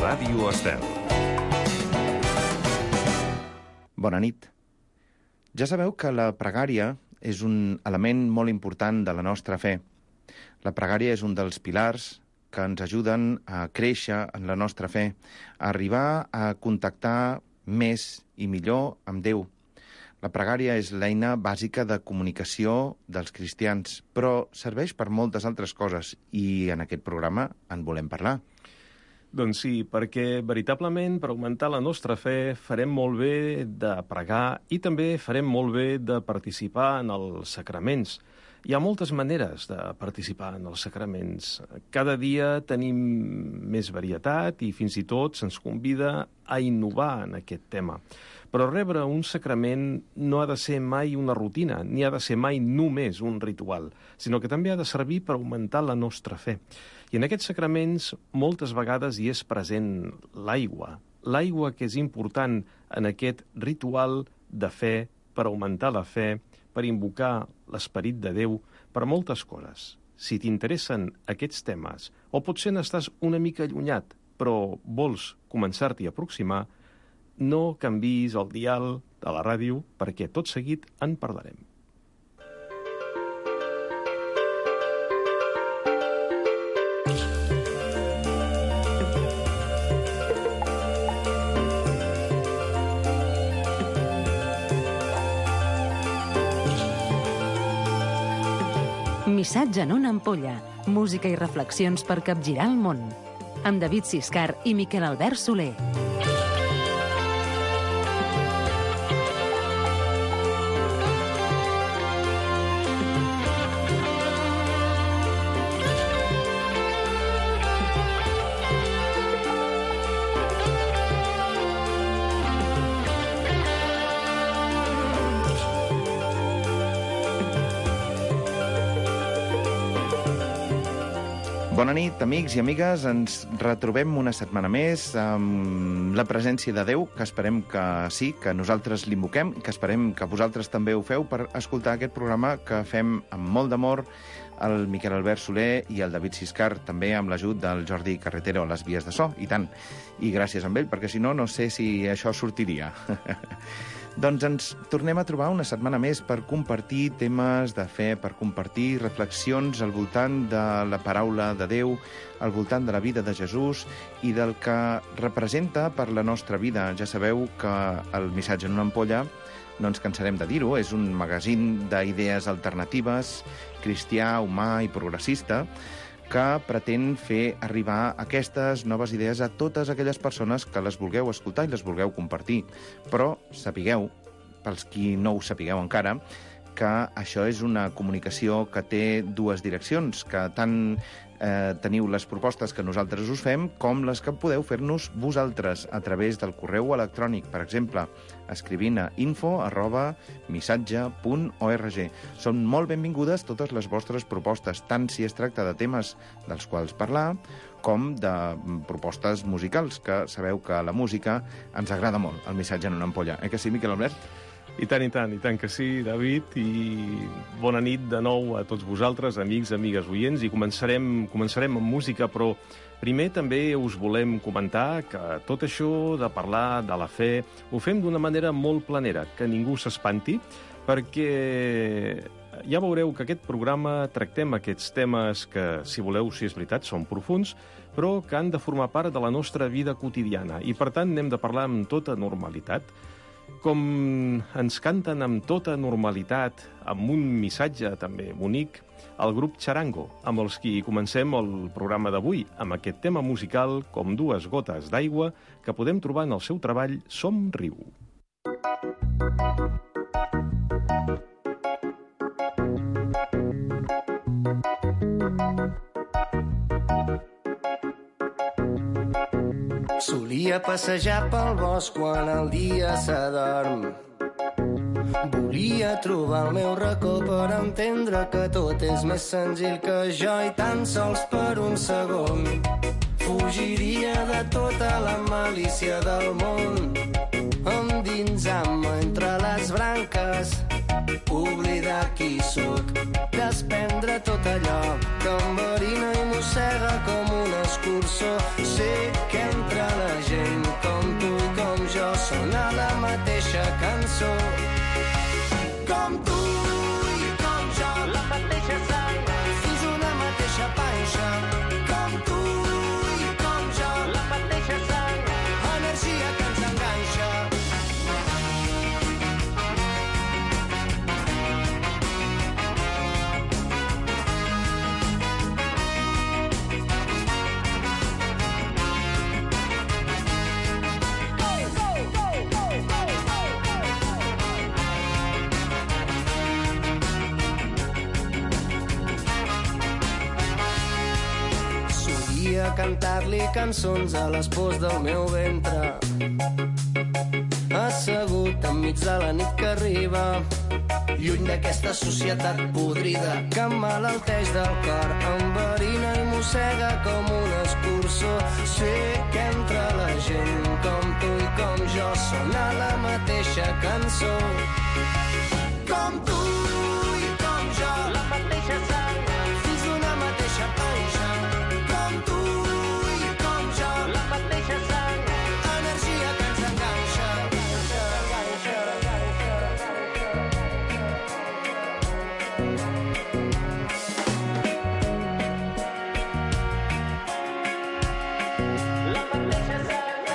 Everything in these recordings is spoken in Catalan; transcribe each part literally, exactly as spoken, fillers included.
Ràdio Estel. Bona nit. Ja sabeu que la pregària és un element molt important de la nostra fe. La pregària és un dels pilars que ens ajuden a créixer en la nostra fe, a arribar a contactar més i millor amb Déu. La pregària és l'eina bàsica de comunicació dels cristians, però serveix per moltes altres coses i en aquest programa en volem parlar. Doncs sí, perquè veritablement per augmentar la nostra fe farem molt bé de pregar i també farem molt bé de participar en els sacraments. Hi ha moltes maneres de participar en els sacraments. Cada dia tenim més varietat i fins i tot se'ns convida a innovar en aquest tema. Però rebre un sacrament no ha de ser mai una rutina, ni ha de ser mai només un ritual, sinó que també ha de servir per augmentar la nostra fe. I en aquests sacraments moltes vegades hi és present l'aigua. L'aigua que és important en aquest ritual de fe, per augmentar la fe, per invocar l'esperit de Déu, per moltes coses. Si t'interessen aquests temes, o potser n'estàs una mica allunyat, però vols començar-t'hi a aproximar, no canviïs el dial de la ràdio, perquè tot seguit en parlarem. Missatge en una ampolla, música i reflexions per capgirar el món. Amb David Siscar i Miquel Albert Soler. Bona nit, amics i amigues. Ens retrobem una setmana més amb la presència de Déu, que esperem que sí, que nosaltres l'invoquem i que esperem que vosaltres també ho feu per escoltar aquest programa que fem amb molt d'amor el Miquel Albert Soler i el David Siscar, també amb l'ajut del Jordi Carretero a les vies de so, i tant. I gràcies a ell, perquè si no, no sé si això sortiria. Doncs ens tornem a trobar una setmana més per compartir temes de fe, per compartir reflexions al voltant de la paraula de Déu, al voltant de la vida de Jesús i del que representa per la nostra vida. Ja sabeu que el Missatge en una ampolla, no ens cansarem de dir-ho, és un magazín d'idees alternatives, cristià, humà i progressista, que pretén fer arribar aquestes noves idees a totes aquelles persones que les vulgueu escoltar i les vulgueu compartir. Però sapigueu, pels qui no ho sapigueu encara, que això és una comunicació que té dues direccions, que tant eh, teniu les propostes que nosaltres us fem com les que podeu fer-nos vosaltres a través del correu electrònic, per exemple, escrivint a info arroba missatge punt org. Són molt benvingudes totes les vostres propostes, tant si es tracta de temes dels quals parlar, com de propostes musicals, que sabeu que la música ens agrada molt, el Missatge en una ampolla. Eh que sí, Miquel Albert? I tant, i tant, i tant que sí, David, i bona nit de nou a tots vosaltres, amics, amigues, oients, i començarem, començarem amb música, però primer també us volem comentar que tot això de parlar de la fe ho fem d'una manera molt planera, que ningú s'espanti, perquè ja veureu que aquest programa tractem aquests temes que, si voleu, si és veritat, són profuns, però que han de formar part de la nostra vida quotidiana, i per tant n'hem de parlar amb tota normalitat. Com ens canten amb tota normalitat, amb un missatge també bonic, el grup Charango, amb els qui comencem el programa d'avui, amb aquest tema musical com dues gotes d'aigua que podem trobar en el seu treball Somriu. Solia passejar pel bosc quan el dia s'adorm. Volia trobar el meu racó per entendre que tot és més senzill que jo i tan sols per un segon fugiria de tota la malícia del món, endinsar-me entre les branques, oblidar qui sóc, desprendre tot allò que em verina i mossega com un escurçó. Sé que entre cançó. Com tu i com jo, la mateixa sang, fins una mateixa panxa. Com tu i com jo, la mateixa sang, energia que ens enganxa. Solia cantar-li cançons a les pors del meu ventre, assegut enmig de la nit que arriba, lluny d'aquesta societat podrida que emmalalteix del cor, enverina i mossega com un escurçó. Sé que entre la gent com tu i com jo sona la mateixa cançó. Com tu i com jo, la mateixa sang, fins una mateixa panxa. Com tu i com jo, la mateixa sang, energia que ens enganxa. La mateixa sang.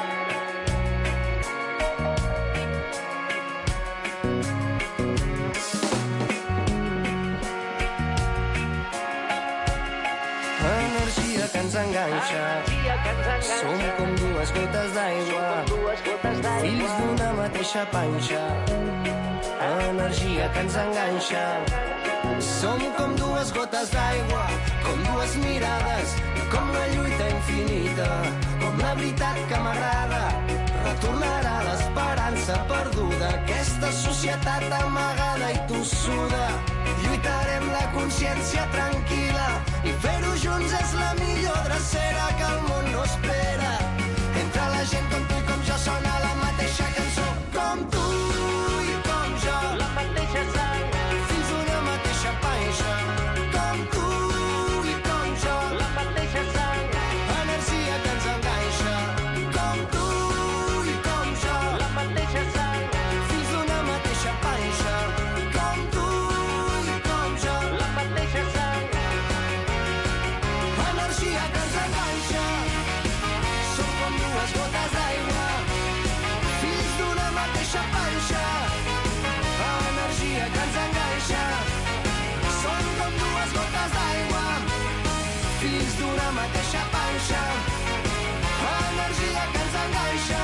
Energia que ens enganxa. Som com dues gotes d'aigua, fills d'una mateixa panxa. Energia que ens enganxa. Som com dues gotes d'aigua, com dues mirades, com la lluita infinita, com la veritat que m'agrada. Retornarà l'esperança perduda, aquesta societat amagada i tossuda. Lluitarem la consciència tranquil·la i fer-ho junts és la millor drecera que el món no espera. Entre la gent com tu i com jo sona la mateixa cançó. Com tu i com jo, la mateixa sang, fins una mateixa panxa. Com tu i com jo, la mateixa sang, energia que ens enganxa. Com tu i com jo, la mateixa sang, fins una mateixa panxa. Com tu i com jo, la mateixa sang, energia que ens enganxa. Som com dues gotes d'aigua, fills d'una mateixa panxa. Energia que ens enganxa. Som com dues gotes d'aigua, fills d'una mateixa panxa. Energia que ens enganxa.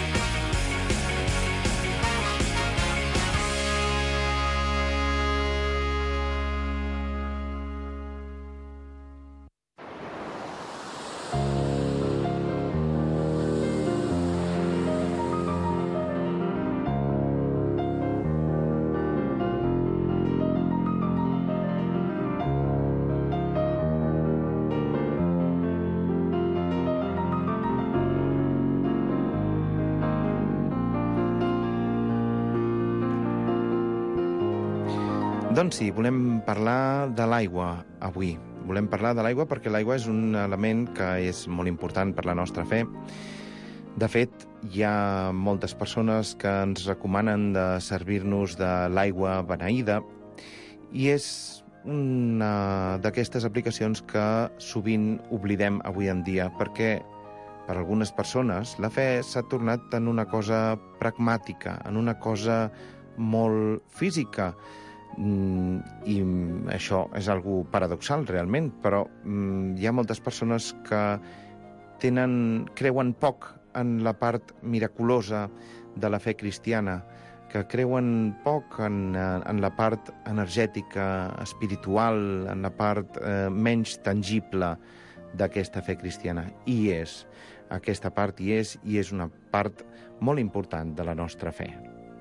Doncs sí, volem parlar de l'aigua avui. Volem parlar de l'aigua perquè l'aigua és un element que és molt important per la nostra fe. De fet, hi ha moltes persones que ens recomanen de servir-nos de l'aigua beneïda i és una d'aquestes aplicacions que sovint oblidem avui en dia perquè per algunes persones la fe s'ha tornat en una cosa pragmàtica, en una cosa molt física. I això és algo paradoxal, realment, però hi ha moltes persones que tenen, creuen poc en la part miraculosa de la fe cristiana, que creuen poc en, en la part energètica, espiritual, en la part eh, menys tangible d'aquesta fe cristiana. I és, aquesta part hi és, i és una part molt important de la nostra fe.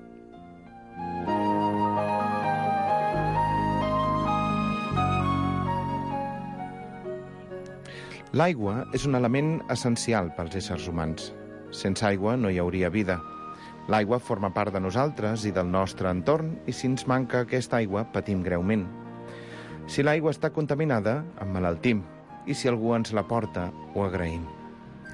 L'aigua és un element essencial pels éssers humans. Sense aigua no hi hauria vida. L'aigua forma part de nosaltres i del nostre entorn i si ens manca aquesta aigua patim greument. Si l'aigua està contaminada, emmalaltim, i si algú ens la porta, ho agraïm.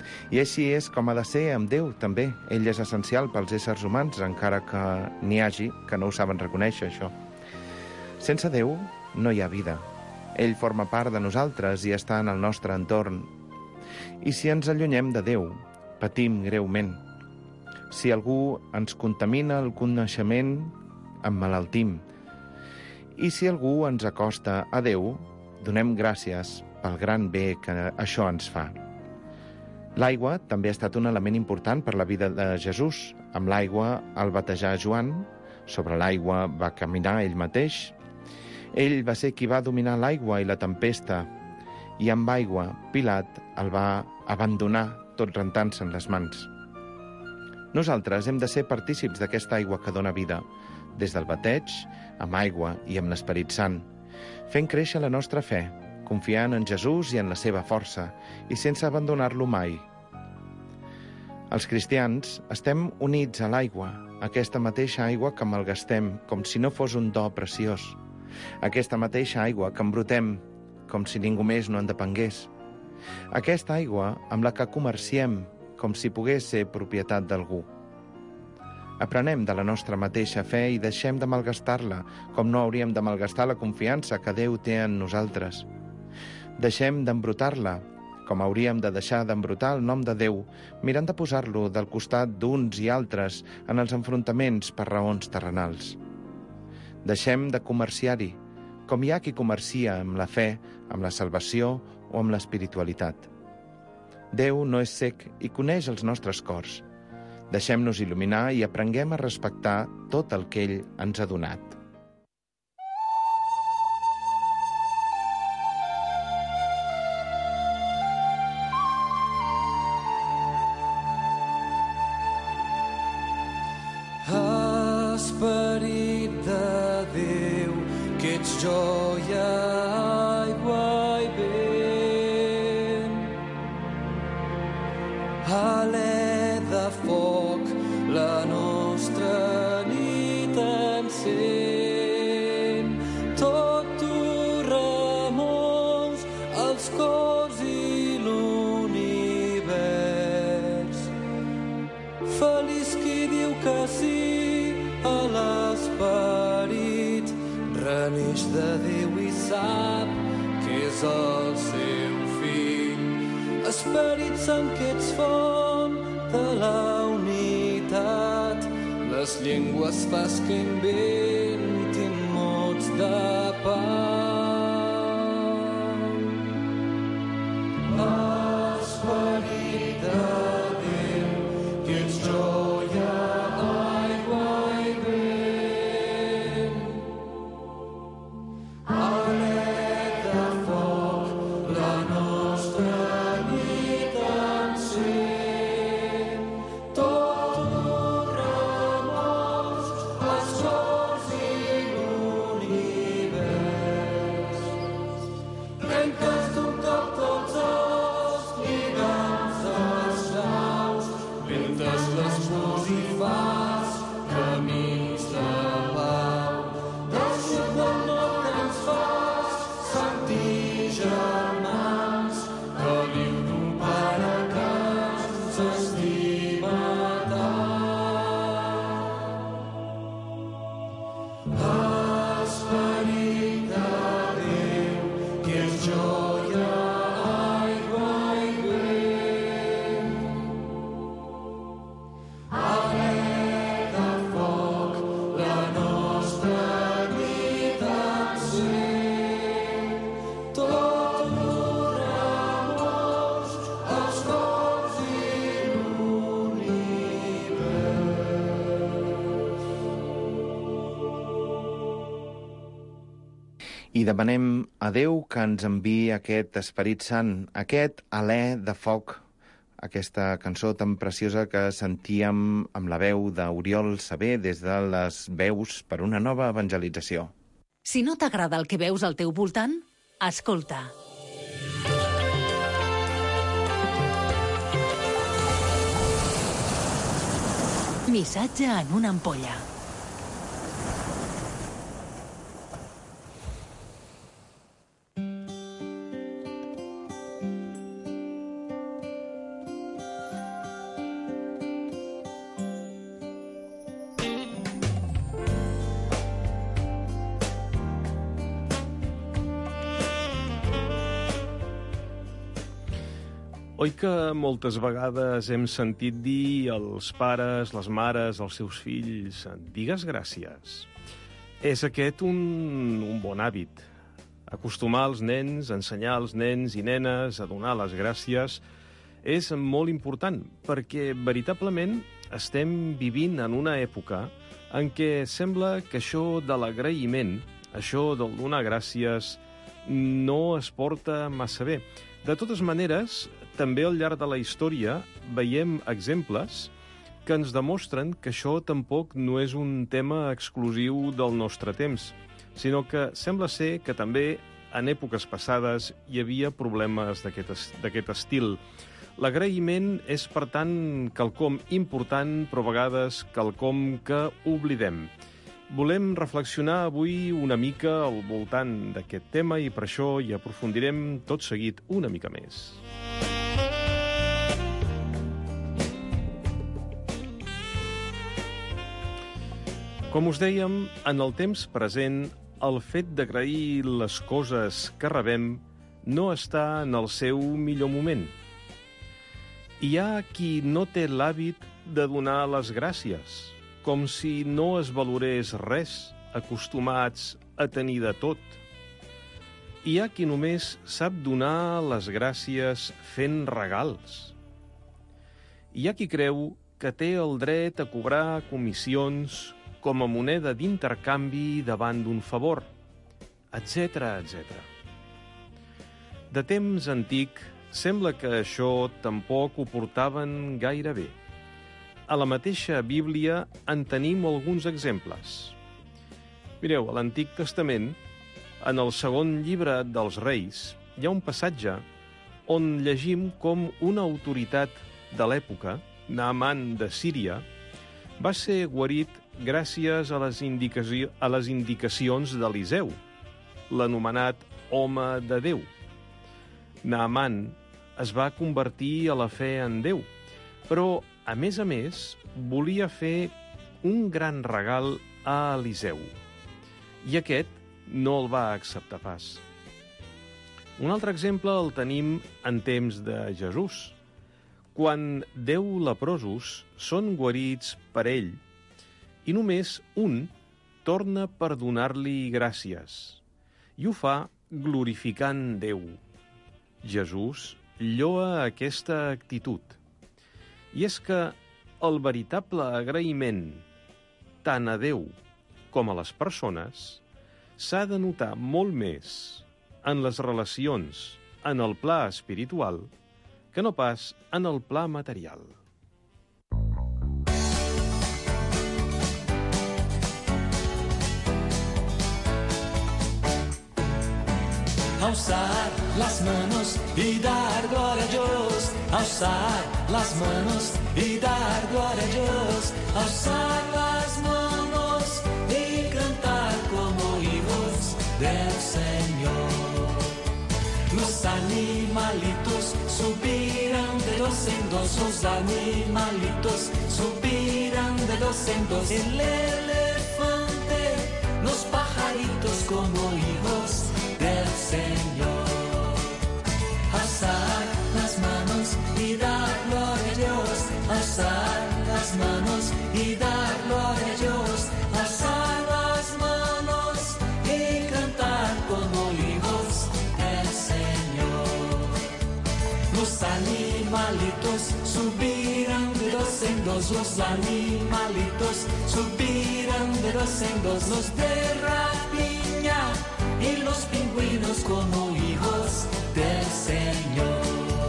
I així és com ha de ser amb Déu, també. Ell és essencial pels éssers humans, encara que n'hi hagi que no ho saben reconèixer, això. Sense Déu no hi ha vida. Ell forma part de nosaltres i està en el nostre entorn. I si ens allunyem de Déu, patim greument. Si algú ens contamina el coneixement, emmalaltim. I si algú ens acosta a Déu, donem gràcies pel gran bé que això ens fa. L'aigua també ha estat un element important per la vida de Jesús. Amb l'aigua el batejar Joan, sobre l'aigua va caminar ell mateix. Ell va ser qui va dominar l'aigua i la tempesta, i amb aigua Pilat el va abandonar tot rentant-se'n les mans. Nosaltres hem de ser partícips d'aquesta aigua que dona vida, des del bateig, amb aigua i amb l'Esperit Sant, fent créixer la nostra fe, confiant en Jesús i en la seva força, i sense abandonar-lo mai. Els cristians estem units a l'aigua, aquesta mateixa aigua que malgastem com si no fos un do preciós, aquesta mateixa aigua que embrutem com si ningú més no en depengués, aquesta aigua amb la que comerciem com si pogués ser propietat d'algú. Aprenem de la nostra mateixa fe i deixem de malgastar-la, com no hauríem de malgastar la confiança que Déu té en nosaltres. Deixem d'embrutar-la, com hauríem de deixar d'embrutar el nom de Déu, mirant de posar-lo del costat d'uns i altres en els enfrontaments per raons terrenals. Deixem de comerciar-hi, com hi ha qui comercia amb la fe, amb la salvació o amb l'espiritualitat. Déu no és cec i coneix els nostres cors. Deixem-nos il·luminar i aprenguem a respectar tot el que ell ens ha donat. Esperit de Déu, que ets joia, aigua i vent. Alè de foc, la nostra nit encén. Tot tu remous els cors i l'univers. Feliç qui diu que sí a l'esperit, reneix de Déu i sap que és el seu fill. Esperit Sant, que ets font de la unitat, les llengües fas que inventin mots de pau. Esperit de Déu, que ets joia, aigua i vent. Alè de foc, la nostra nit encén. Tot tu remous els cors i l'univers. Trenques d'un cop tots els lligams de les naus, ventes les pors i fas camins de pau. Del sud del nord que ens fas sentir germans, caliu d'un pare que ens estima tant. Esperit de Déu, que és joia, aigua i vent. Alè de foc, la nostra nit encén. Tot tu remous els cors i I demanem a Déu que ens enviï aquest Esperit Sant, aquest alè de foc, aquesta cançó tan preciosa que sentíem amb la veu d'Oriol Sabé des de les veus per una nova evangelització. Si no t'agrada el que veus al teu voltant, escolta. Missatge en una ampolla. Oi que moltes vegades hem sentit dir als pares, les mares, als seus fills, digues gràcies? És aquest un, un bon hàbit. Acostumar els nens, ensenyar als nens i nenes a donar les gràcies és molt important, perquè veritablement estem vivint en una època en què sembla que això de l'agraïment, això del donar gràcies, no es porta massa bé. De totes maneres, també al llarg de la història veiem exemples que ens demostren que això tampoc no és un tema exclusiu del nostre temps, sinó que sembla ser que també en èpoques passades hi havia problemes d'aquest estil. L'agraïment és, per tant, quelcom important, però a vegades quelcom que oblidem. Volem reflexionar avui una mica al voltant d'aquest tema i per això hi aprofundirem tot seguit una mica més. Com us dèiem, en el temps present, el fet d'agrair les coses que rebem no està en el seu millor moment. Hi ha qui no té l'hàbit de donar les gràcies, com si no es valorés res, acostumats a tenir de tot. Hi ha qui només sap donar les gràcies fent regals. Hi ha qui creu que té el dret a cobrar comissions com a moneda d'intercanvi davant d'un favor, etcètera, etcètera. De temps antic, sembla que això tampoc ho portaven gaire bé. A la mateixa Bíblia en tenim alguns exemples. Mireu, a l'Antic Testament, en el segon llibre dels Reis, hi ha un passatge on llegim com una autoritat de l'època, Naaman de Síria, va ser guarit gràcies a les, indicació, a les indicacions d'Eliseu, l'anomenat home de Déu. Naaman es va convertir a la fe en Déu, però, a més a més, volia fer un gran regal a Eliseu. I aquest no el va acceptar pas. Un altre exemple el tenim en temps de Jesús, quan deu leprosos són guarits per ell i només un torna per donar-li gràcies i ho fa glorificant Déu. Jesús lloa aquesta actitud. I és que el veritable agraïment, tant a Déu com a les persones, s'ha de notar molt més en les relacions en el pla espiritual que no pas en el pla material. Alzar las manos y dar gloria a Dios. Alzar las manos y dar gloria a Dios. Alzar las manos y cantar como hijos del Señor. Los animalitos subirán de dos en dos. Los animalitos subirán de dos en dos. El elefante, los pajaritos como hijos del Señor. Alzar las manos y dar gloria a Dios. Alzar las manos y dar gloria a Dios. Alzar las manos y cantar como hijos del Señor. Los animalitos subirán de dos en dos. Los animalitos subirán de dos en dos. Los de rapiña y los pingüinos como hijos del Señor.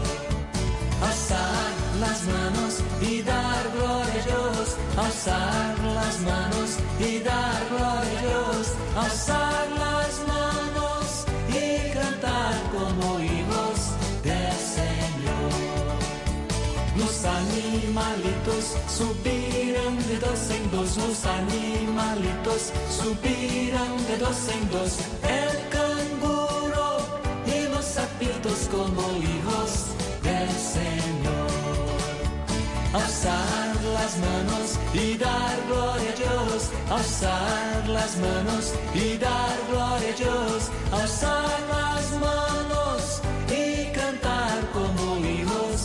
Alzar las manos y dar gloria a Dios. Alzar las manos y dar gloria a Dios. Alzar las manos y cantar como hijos del Señor. Los animalitos subirán de dos en dos. Los animalitos subirán de dos en dos. El canguro y los sapitos como hijos del Señor. Alzar las manos y dar gloria a Dios. Alzar las manos y dar gloria a Dios. Alzar las manos y cantar como hijos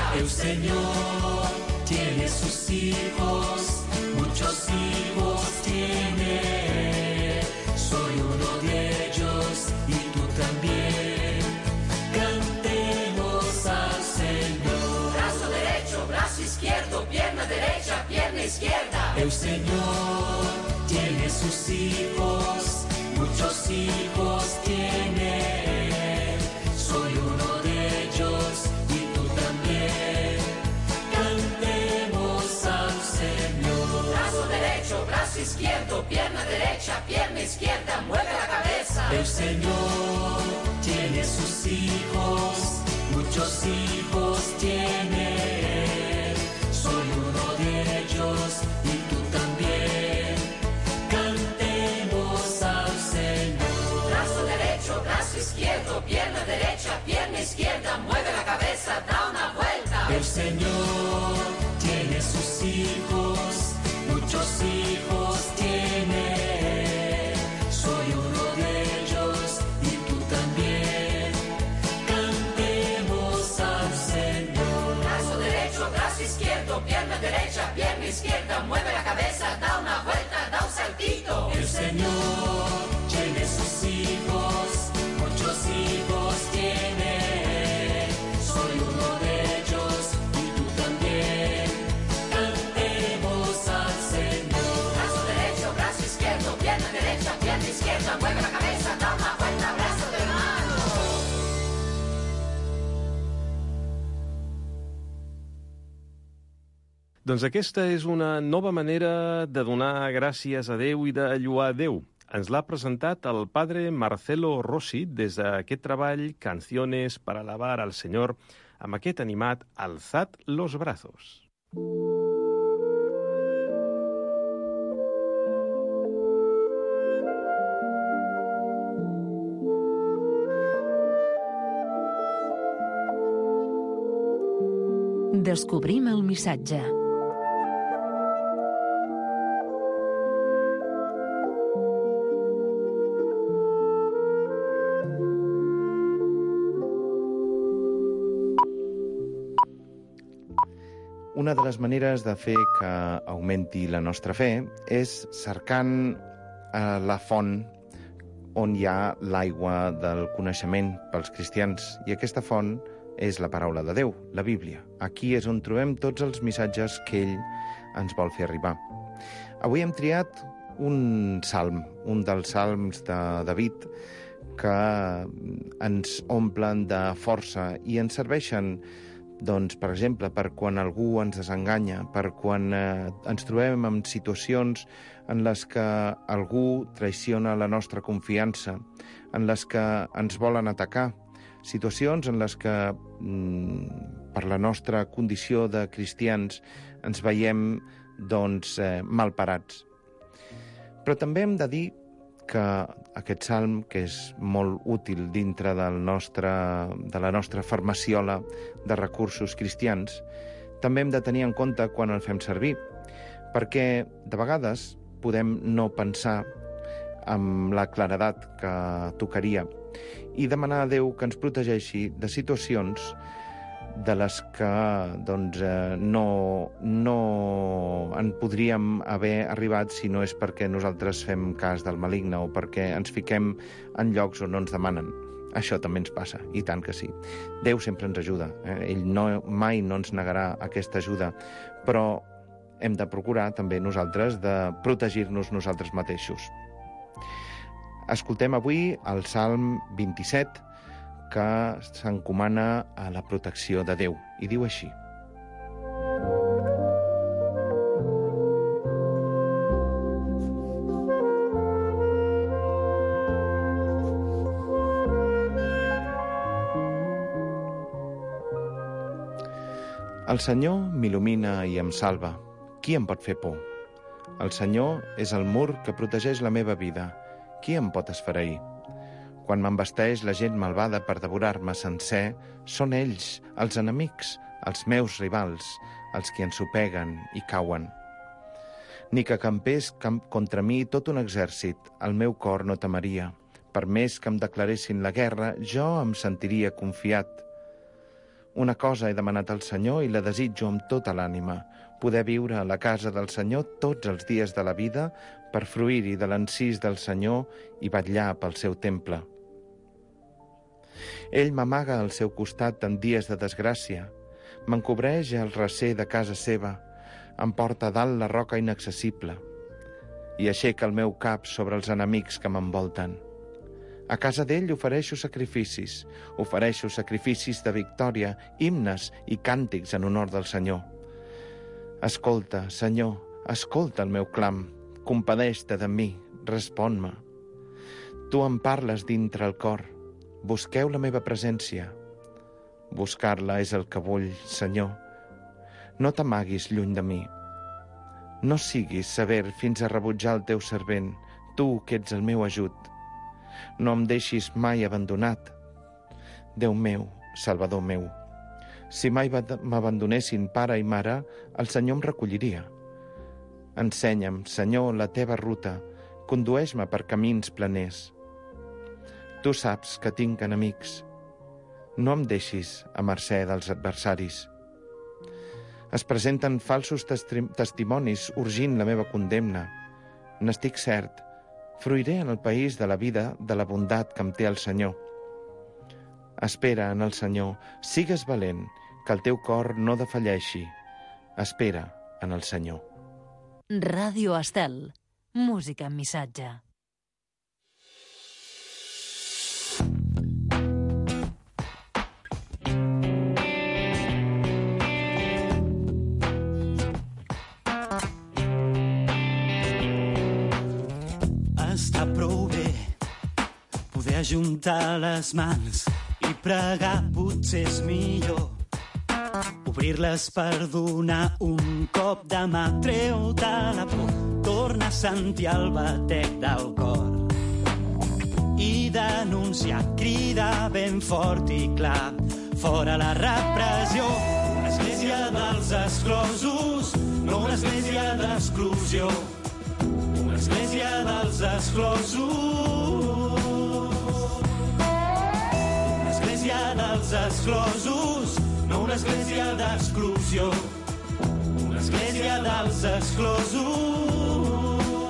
El Señor tiene sus hijos, muchos hijos tiene. Soy uno de ellos y tú también. Cantemos al Señor. Brazo derecho, brazo izquierdo, pierna derecha, pierna izquierda. El Señor tiene sus hijos, muchos hijos tiene. Soy uno de ellos y tú también. Cantemos al Señor. Brazo derecho, brazo izquierdo, pierna derecha, pierna izquierda, mueve la cabeza. El Señor tiene sus hijos, muchos hijos tiene. Soy uno de ellos y tú también. Cantemos al Señor. Brazo derecho, brazo izquierdo, pierna derecha, pierna izquierda, mueve la cabeza, da una vuelta. El Señor tiene sus hijos, muchos hijos tiene. Soy uno de ellos y tú también. Cantemos al Señor. Brazo derecho, brazo izquierdo, pierna derecha, pierna izquierda, mueve la cabeza, da una vuelta, da un saltito. El Señor tiene sus hijos, muchos hijos tiene. Soy uno de ellos y tú también. Cantemos al Señor. Brazo derecho, brazo izquierdo, pierna derecha, pierna izquierda, mueve la cabeza, da una vuelta, brazo de mano. Doncs aquesta és una nova manera de donar gràcies a Déu i de lloar Déu. Ens l'ha presentat el padre Marcelo Rossi des d'aquest treball Canciones para alabar al Señor, amb aquest animat Alzad los brazos. Descobrim el missatge. Una de les maneres de fer que augmenti la nostra fe és cercant eh, la font on hi ha l'aigua del coneixement pels cristians. I aquesta font és la paraula de Déu, la Bíblia. Aquí és on trobem tots els missatges que ell ens vol fer arribar. Avui hem triat un salm, un dels salms de David, que ens omplen de força i ens serveixen, doncs, per exemple, per quan algú ens desenganya, per quan eh, ens trobem en situacions en les que algú traiciona la nostra confiança, en les que ens volen atacar, situacions en les que, mm, per la nostra condició de cristians, ens veiem, doncs, eh, malparats. Però també hem de dir que aquest salm, que és molt útil dintre del nostre, de la nostra farmaciola de recursos cristians, també hem de tenir en compte quan el fem servir, perquè de vegades podem no pensar amb la claredat que tocaria i demanar a Déu que ens protegeixi de situacions de les que doncs, eh, no, no en podríem haver arribat si no és perquè nosaltres fem cas del maligne o perquè ens fiquem en llocs on no ens demanen. Això també ens passa, i tant que sí. Déu sempre ens ajuda, eh? Ell no, mai no ens negarà aquesta ajuda, però hem de procurar també nosaltres de protegir-nos nosaltres mateixos. Escoltem avui el Salm vint-i-set, que s'encomana a la protecció de Déu, i diu així. El Senyor m'il·lumina i em salva. Qui em pot fer por? El Senyor és el mur que protegeix la meva vida. Qui em pot esfereir? Quan m'embasteix la gent malvada per devorar-me sencer, són ells, els enemics, els meus rivals, els qui ensopeguen i cauen. Ni que campés contra mi tot un exèrcit, el meu cor no temeria. Per més que em declaressin la guerra, jo em sentiria confiat. Una cosa he demanat al Senyor i la desitjo amb tota l'ànima, poder viure a la casa del Senyor tots els dies de la vida per fruir-hi de l'encís del Senyor i vetllar pel seu temple. Ell m'amaga al seu costat en dies de desgràcia, m'encobreix el recer de casa seva, em porta a dalt la roca inaccessible i aixeca el meu cap sobre els enemics que m'envolten. A casa d'ell ofereixo sacrificis, ofereixo sacrificis de victòria, himnes i càntics en honor del Senyor. Escolta, Senyor, escolta el meu clam, compadeix-te de mi, respon-me. Tu em parles dintre el cor, busqueu la meva presència. Buscar-la és el que vull, Senyor. No t'amaguis lluny de mi. No siguis sever fins a rebutjar el teu servent, tu que ets el meu ajut. No em deixis mai abandonat. Déu meu, Salvador meu, si mai m'abandonessin pare i mare, el Senyor em recolliria. Ensenya'm, Senyor, la teva ruta, condueix-me per camins planers. Tu saps que tinc enemics. No em deixis a mercè dels adversaris. Es presenten falsos testimonis urgint la meva condemna. N'estic cert, fruiré en el país de la vida de la bondat que em té el Senyor. Espera en el Senyor, sigues valent, que el teu cor no defalleixi. Espera en el Senyor. Ràdio Estel. Música amb missatge. Està prou bé poder ajuntar les mans i pregar potser és millor. Obrir-les per donar un cop de mà, treu-te la por, torna a sentir el batec del cor. I denunciar, cridar ben fort i clar, fora la repressió. Una església dels exclosos, no una església d'exclusió. Una església dels exclosos. Una església dels exclosos, no una església d'exclusió. Una església dels exclosos.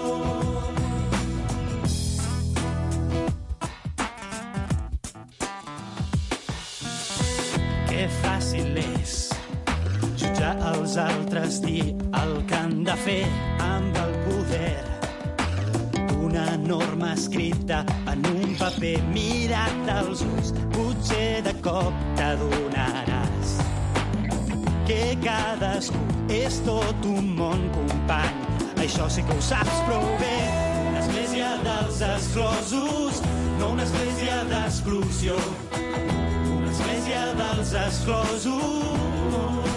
Que fàcil és jutjar els altres, dir el que han de fer amb el poder. Una norma escrita en un paper, mirat als ulls, potser de cop t'adonaràs que cadascú és tot un món, company. Això sí que ho saps prou bé. Una església dels exclosos, no una església d'exclusió. Una església dels exclosos.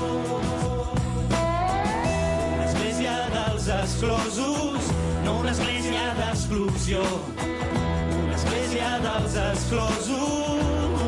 Una església dels exclosos, no una església d'exclusió. Una església dels exclosos.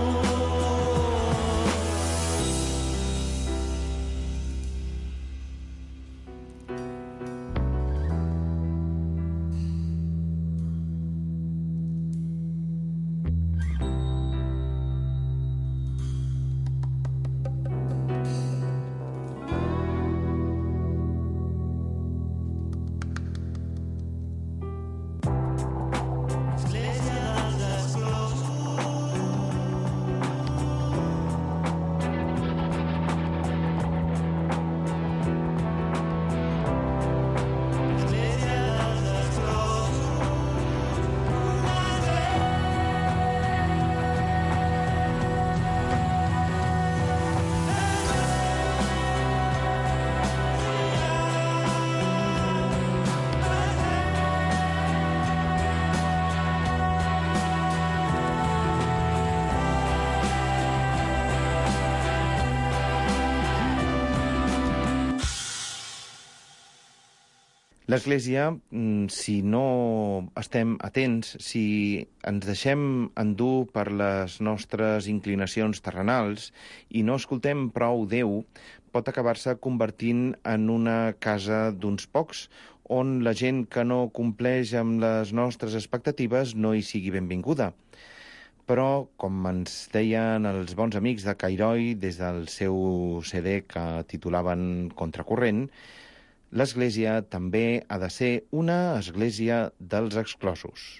L'Església, si no estem atents, si ens deixem endur per les nostres inclinacions terrenals i no escoltem prou Déu, pot acabar-se convertint en una casa d'uns pocs, on la gent que no compleix amb les nostres expectatives no hi sigui benvinguda. però, com ens deien els bons amics de Cairoi des del seu C D que titulaven Contracorrent, l'Església també ha de ser una església dels exclosos.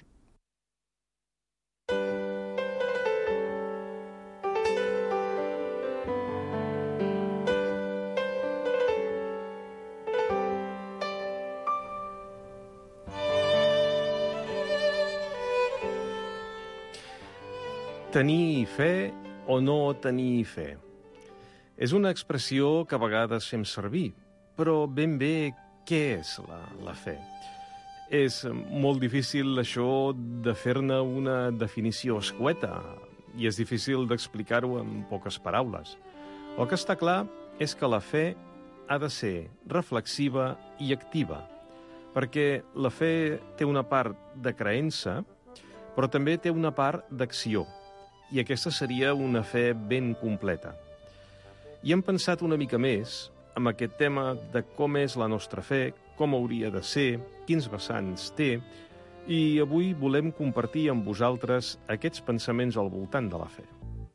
Tenir fe o no tenir fe. És una expressió que a vegades fem servir, però ben bé què és la, la fe? És molt difícil això de fer-ne una definició escueta i és difícil d'explicar-ho en poques paraules. El que està clar és que la fe ha de ser reflexiva i activa, perquè la fe té una part de creença, però també té una part d'acció, i aquesta seria una fe ben completa. I hem pensat una mica més amb aquest tema de com és la nostra fe, com hauria de ser, quins vessants té, i avui volem compartir amb vosaltres aquests pensaments al voltant de la fe.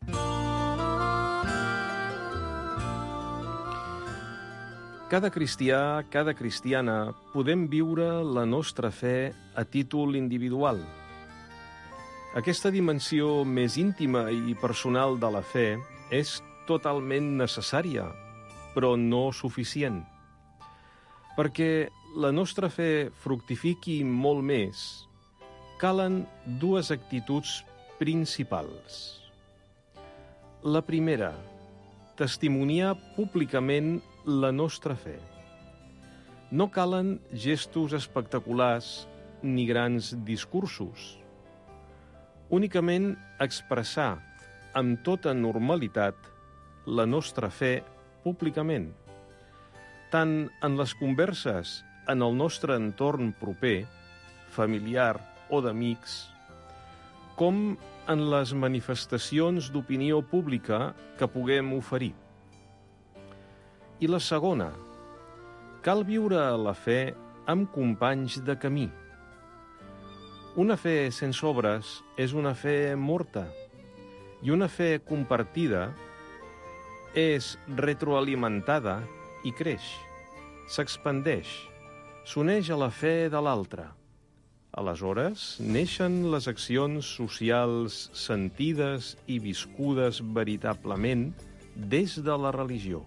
Cada cristià, cada cristiana, podem viure la nostra fe a títol individual. Aquesta dimensió més íntima i personal de la fe és totalment necessària, però no suficient. Perquè la nostra fe fructifiqui molt més, calen dues actituds principals. La primera, testimoniar públicament la nostra fe. No calen gestos espectaculars ni grans discursos. Únicament expressar amb tota normalitat la nostra fe públicament, tant en les converses en el nostre entorn proper, familiar o d'amics, com en les manifestacions d'opinió pública que puguem oferir. I la segona, cal viure la fe amb companys de camí. Una fe sense obres és una fe morta, i una fe compartida és retroalimentada i creix, s'expandeix, s'uneix a la fe de l'altre. Aleshores, neixen les accions socials sentides i viscudes veritablement des de la religió.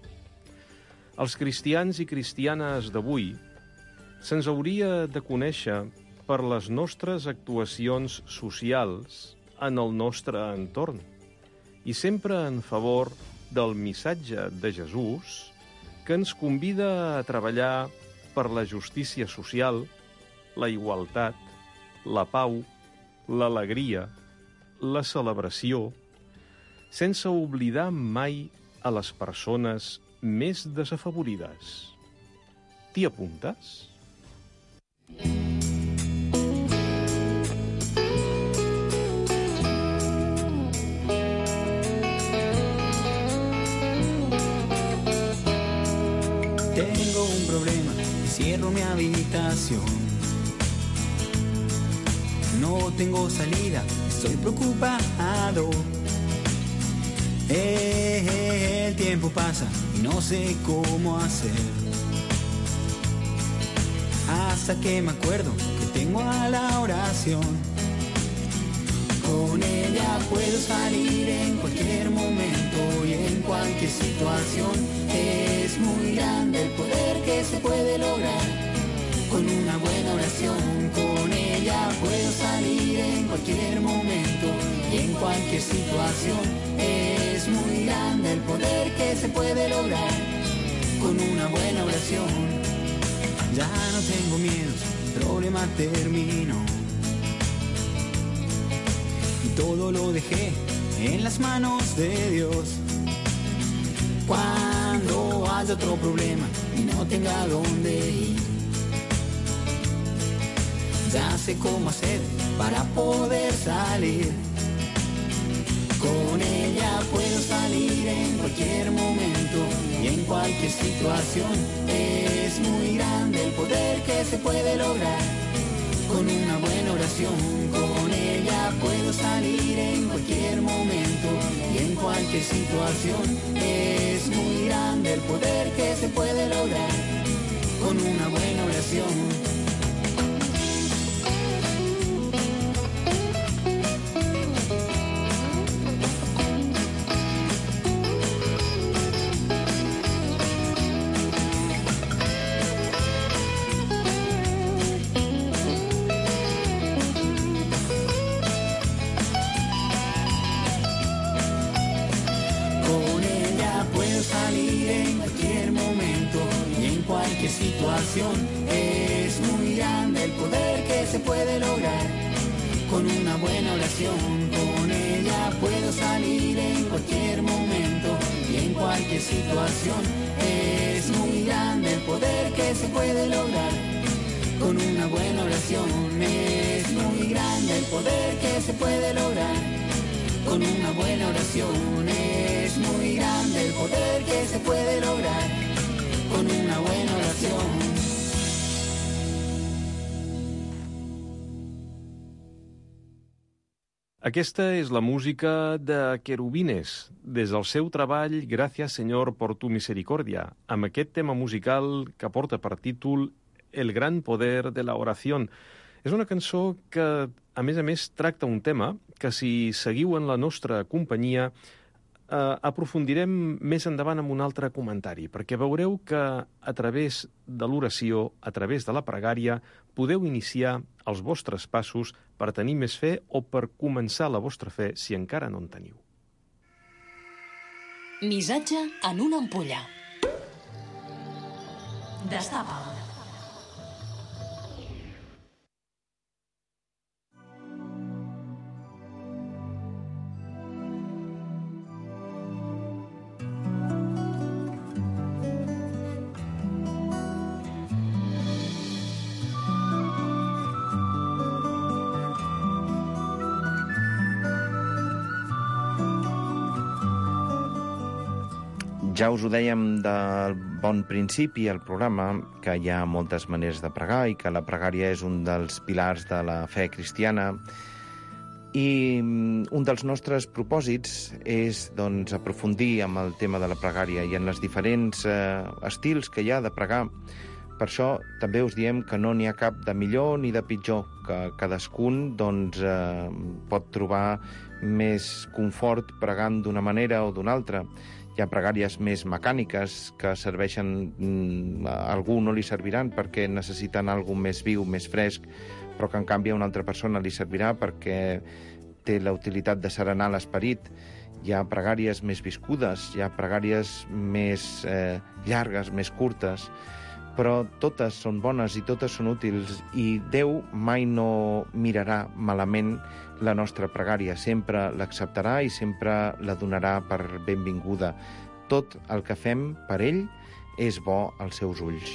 Els cristians i cristianes d'avui se'ns hauria de conèixer per les nostres actuacions socials en el nostre entorn i sempre en favor del missatge de Jesús que ens convida a treballar per la justícia social, la igualtat, la pau, l'alegria, la celebració, sense oblidar mai a les persones més desafavorides. T'hi apuntes? Tengo un problema, cierro mi habitación. No tengo salida, estoy preocupado. El tiempo pasa y no sé cómo hacer. Hasta que me acuerdo que tengo a la oración. Con ella puedo salir en cualquier momento y en cualquier situación. Es muy grande el poder que se puede lograr con una buena oración. Con ella puedo salir en cualquier momento y en cualquier situación. Es muy grande el poder que se puede lograr con una buena oración. Ya no tengo miedo, el problema terminó. Y todo lo dejé en las manos de Dios. Cuando haya otro problema y no tenga dónde ir, ya sé cómo hacer para poder salir. Con ella puedo salir en cualquier momento y en cualquier situación. Es muy grande el poder que se puede lograr con una buena oración. Con ella puedo salir en cualquier momento y en cualquier situación. Es muy grande el poder que se puede lograr con una buena oración. Situación. Es muy grande el poder que se puede lograr con una buena oración. Con ella puedo salir en cualquier momento y en cualquier situación. Es muy grande el poder que se puede lograr con una buena oración. Es muy grande el poder que se puede lograr con una buena oración. Es muy grande el poder que se puede lograr con una buena oración. Aquesta és la música de Querubines, des del seu treball Gracias Señor por tu misericordia, amb aquest tema musical que porta per títol El gran poder de la oración. És una cançó que, a més a més, tracta un tema que, si seguiu en la nostra companyia, Uh, aprofundirem més endavant amb un altre comentari, perquè veureu que a través de l'oració, a través de la pregària, podeu iniciar els vostres passos per tenir més fe o per començar la vostra fe si encara no en teniu. Missatge en una ampolla. Destapa'l. Ja us ho dèiem del bon principi al programa, que hi ha moltes maneres de pregar i que la pregària és un dels pilars de la fe cristiana. I un dels nostres propòsits és, doncs, aprofundir amb el tema de la pregària i en els diferents eh, estils que hi ha de pregar. Per això també us diem que no n'hi ha cap de millor ni de pitjor, que cadascun doncs, eh, pot trobar més confort pregant d'una manera o d'una altra. Hi ha pregàries més mecàniques que serveixen, a algú no li serviran perquè necessiten alguna més viu, més fresc, però que en canvi a una altra persona li servirà perquè té la utilitat de serenar l'esperit. Hi ha pregàries més viscudes, hi ha pregàries més eh, llargues, més curtes, però totes són bones i totes són útils i Déu mai no mirarà malament la nostra pregària, sempre l'acceptarà i sempre la donarà per benvinguda. Tot el que fem per ell és bo als seus ulls.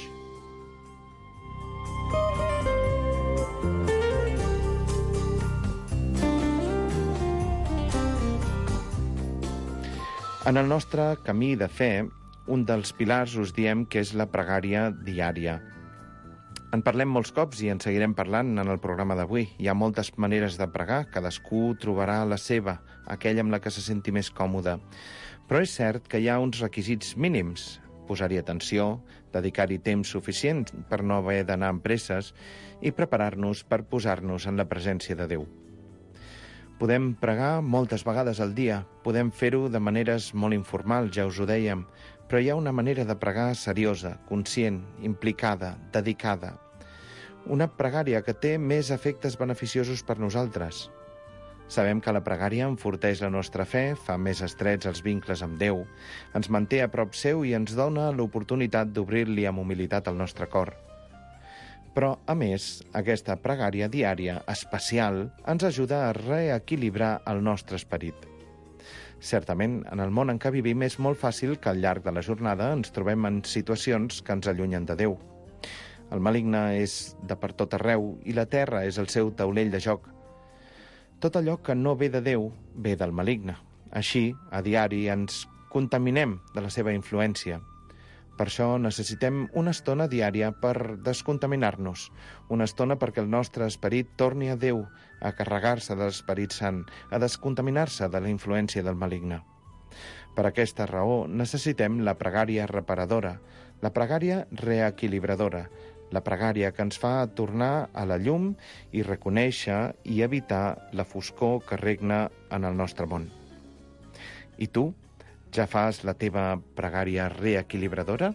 En el nostre camí de fe, un dels pilars us diem que és la pregària diària. En parlem molts cops i en seguirem parlant en el programa d'avui. Hi ha moltes maneres de pregar, cadascú trobarà la seva, aquella amb la que se senti més còmode. Però és cert que hi ha uns requisits mínims. Posar-hi atenció, dedicar-hi temps suficient per no haver d'anar amb presses i preparar-nos per posar-nos en la presència de Déu. Podem pregar moltes vegades al dia, podem fer-ho de maneres molt informals, ja us ho dèiem, però hi ha una manera de pregar seriosa, conscient, implicada, dedicada. Una pregària que té més efectes beneficiosos per nosaltres. Sabem que la pregària enforteix la nostra fe, fa més estrets els vincles amb Déu, ens manté a prop seu i ens dona l'oportunitat d'obrir-li amb humilitat el nostre cor. Però, a més, aquesta pregària diària especial ens ajuda a reequilibrar el nostre esperit. Certament, en el món en què vivim és molt fàcil que al llarg de la jornada ens trobem en situacions que ens allunyen de Déu. El maligne és de per tot arreu i la terra és el seu taulell de joc. Tot allò que no ve de Déu ve del maligne. Així, a diari ens contaminem de la seva influència. Per això necessitem una estona diària per descontaminar-nos, una estona perquè el nostre esperit torni a Déu, a carregar-se de l'Esperit Sant, a descontaminar-se de la influència del maligne. Per aquesta raó necessitem la pregària reparadora, la pregària reequilibradora, la pregària que ens fa tornar a la llum i reconèixer i evitar la foscor que regna en el nostre món. I tu? Ja fas la teva pregària reequilibradora?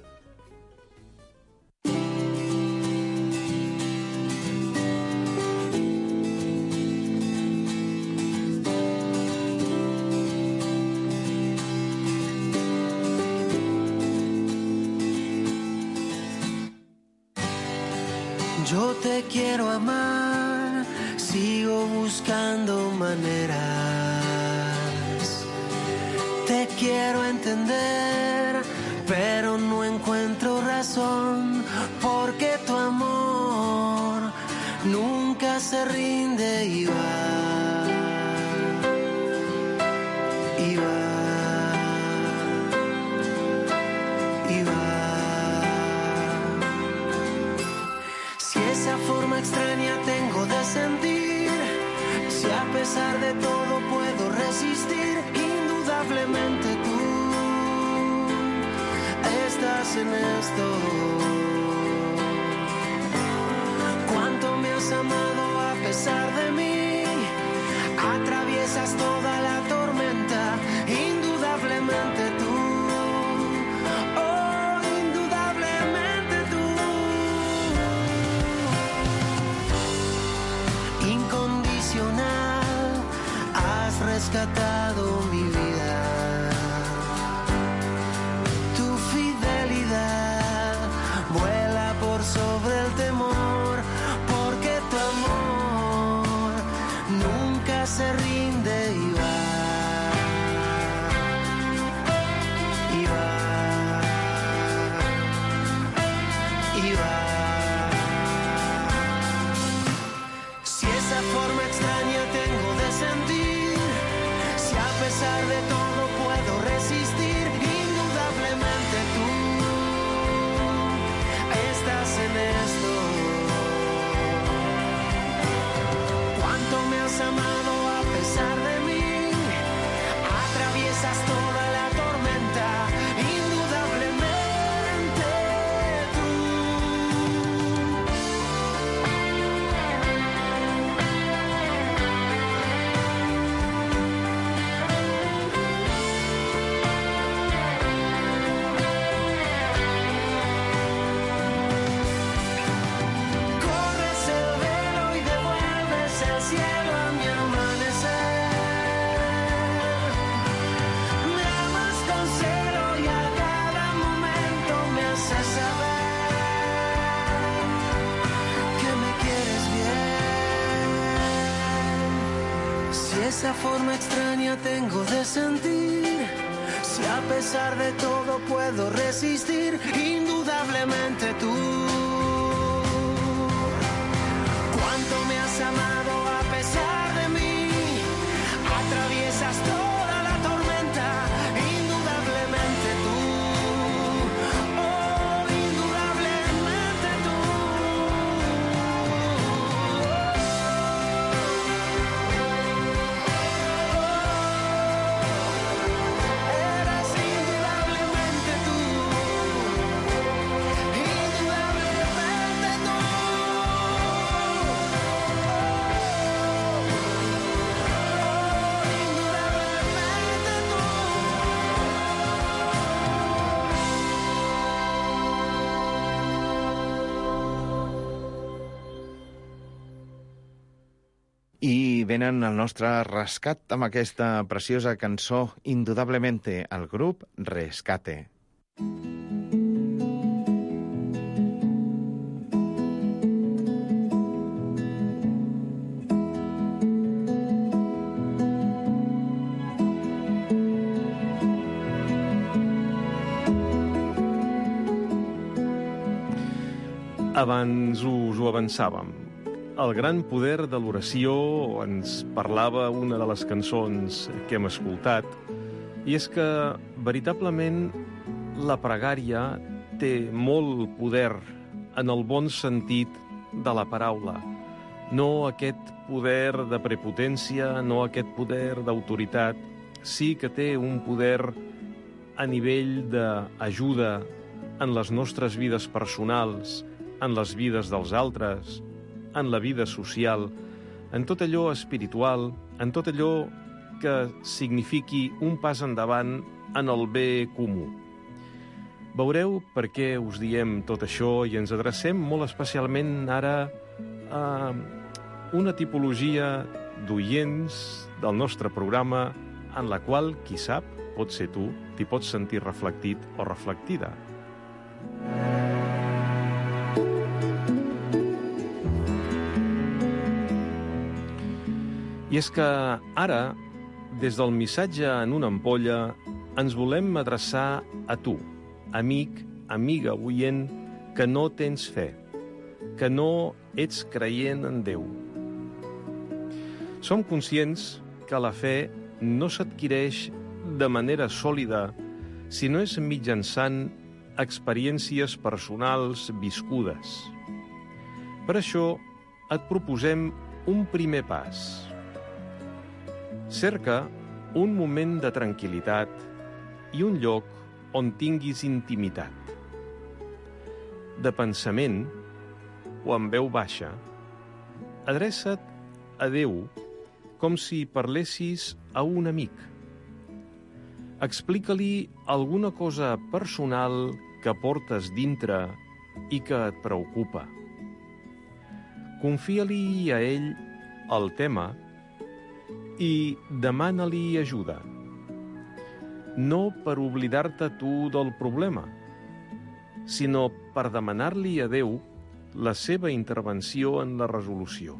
Yo te quiero amar, sigo buscando maneras. Te quiero entender, pero no encuentro razón, porque tu amor nunca se rinde y va, y va, y va. Si esa forma extraña tengo de sentir, si a pesar de todo puedo resistir, indudablemente tú estás en esto. Cuánto me has amado a pesar de mí, atraviesas toda la tormenta, indudablemente tú, oh, indudablemente tú. Incondicional, has rescatado mi vida. Sobre el temor, porque tu amor nunca se rinde y va, y va, y va. Si esa forma extraña tengo de sentir, si a pesar de todo puedo resistir, indudablemente tú estás en esto. Cuánto me has amado a pesar de mí, atraviesas toda la tormenta, indudablemente tú. Esa forma extraña tengo de sentir, si a pesar de todo puedo resistir, indudablemente tú. Cuánto me has amado a pesar de mí, atraviesas toda la tormenta, indudablemente tú. Oh, indudablemente tú. I venen al nostre rescat amb aquesta preciosa cançó, indudablemente, el grup Rescate. Abans us ho avançàvem. El gran poder de l'oració ens parlava una de les cançons que hem escoltat, i és que, veritablement, la pregària té molt poder en el bon sentit de la paraula. No aquest poder de prepotència, no aquest poder d'autoritat. Sí que té un poder a nivell d'ajuda en les nostres vides personals, en les vides dels altres, en la vida social, en tot allò espiritual, en tot allò que signifiqui un pas endavant en el bé comú. Veureu per què us diem tot això i ens adrecem molt especialment ara a una tipologia d'oients del nostre programa en la qual, qui sap, pot ser tu, t'hi pots sentir reflectit o reflectida. I és que ara, des del missatge en una ampolla, ens volem adreçar a tu, amic, amiga oient, que no tens fe, que no ets creient en Déu. Som conscients que la fe no s'adquireix de manera sòlida si no és mitjançant experiències personals viscudes. Per això et proposem un primer pas. Cerca un moment de tranquil·litat i un lloc on tinguis intimitat. De pensament o en veu baixa, adreça't a Déu com si parlessis a un amic. Explica-li alguna cosa personal que portes dintre i que et preocupa. Confia-li a ell el tema i demana-li ajuda. No per oblidar-te tu del problema, sinó per demanar-li a Déu la seva intervenció en la resolució.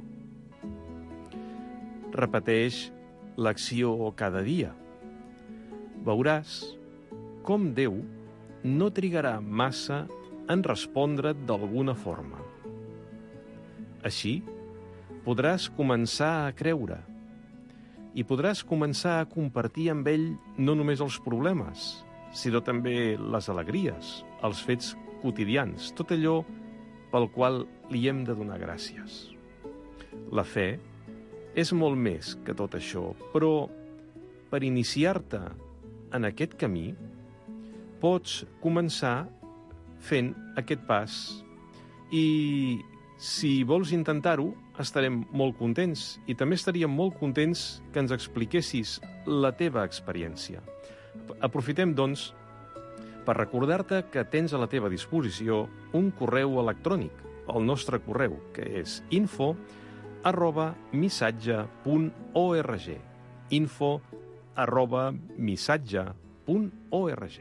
Repeteix l'acció cada dia. Veuràs com Déu no trigarà massa en respondre't d'alguna forma. Així, podràs començar a creure i podràs començar a compartir amb ell no només els problemes, sinó també les alegries, els fets quotidians, tot allò pel qual li hem de donar gràcies. La fe és molt més que tot això, però per iniciar-te en aquest camí pots començar fent aquest pas i si vols intentar-ho estarem molt contents i també estaríem molt contents que ens expliquessis la teva experiència. Aprofitem, doncs, per recordar-te que tens a la teva disposició un correu electrònic, el nostre correu, que és info arroba missatge punt org. info arroba missatge punt org.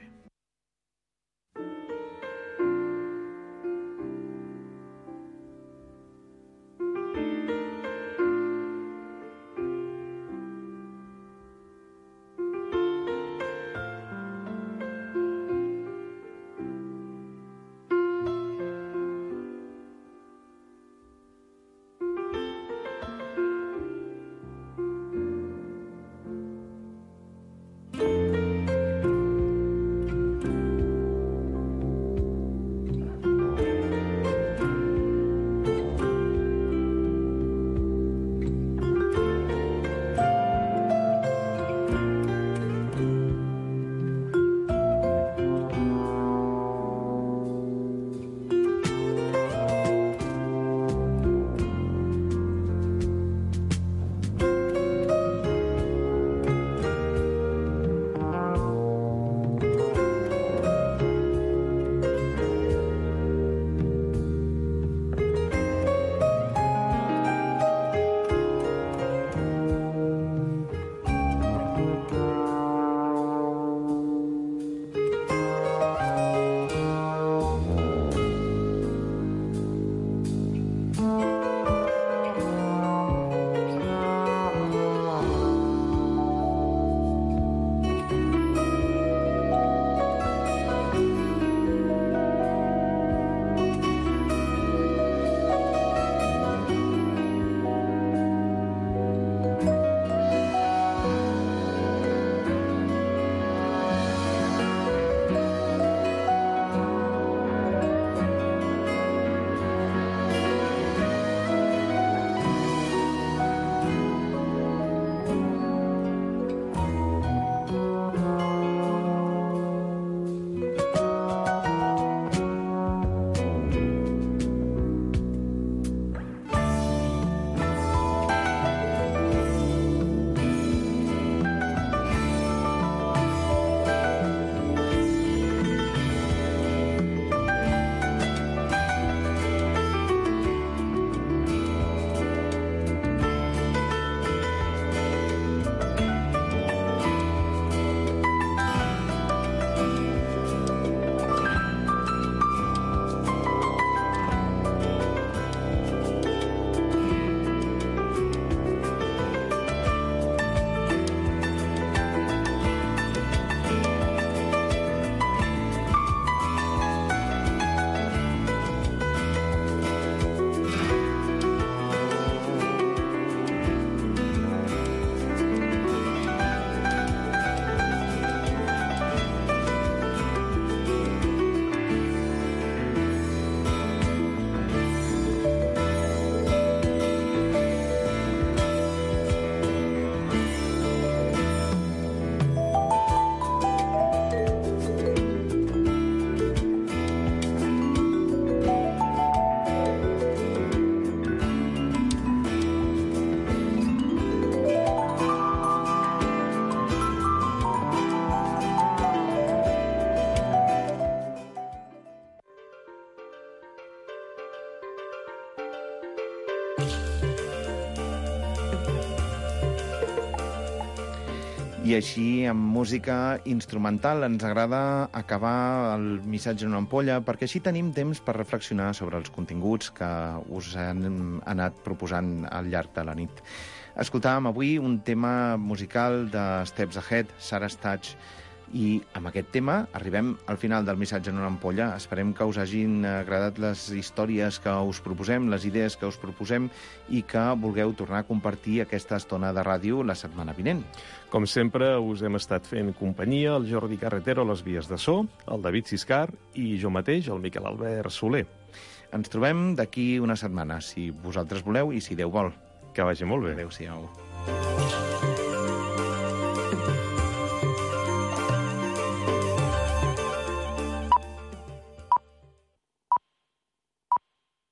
I així, amb música instrumental, ens agrada acabar el missatge en una ampolla, perquè així tenim temps per reflexionar sobre els continguts que us han anat proposant al llarg de la nit. Escoltàvem avui un tema musical de Steps Ahead, Sarah's Touch, i amb aquest tema arribem al final del missatge en una ampolla. Esperem que us hagin agradat les històries que us proposem, les idees que us proposem, i que vulgueu tornar a compartir aquesta estona de ràdio la setmana vinent. Com sempre, us hem estat fent companyia, el Jordi Carretero a les vies de so, el David Siscar i jo mateix, el Miquel Albert Soler. Ens trobem d'aquí una setmana, si vosaltres voleu i si Déu vol. Que vagi molt bé. Adéu-siau.